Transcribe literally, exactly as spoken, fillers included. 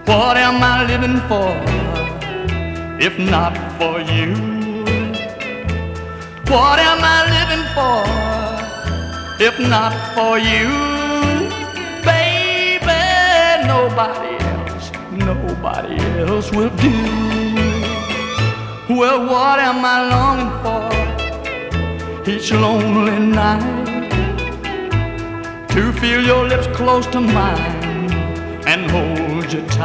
What am I living for if not for you? What am I living for if not for you? Baby, nobody else, nobody else will do. Well, what am I longing for each lonely night? To feel your lips close to mine and hold you tight.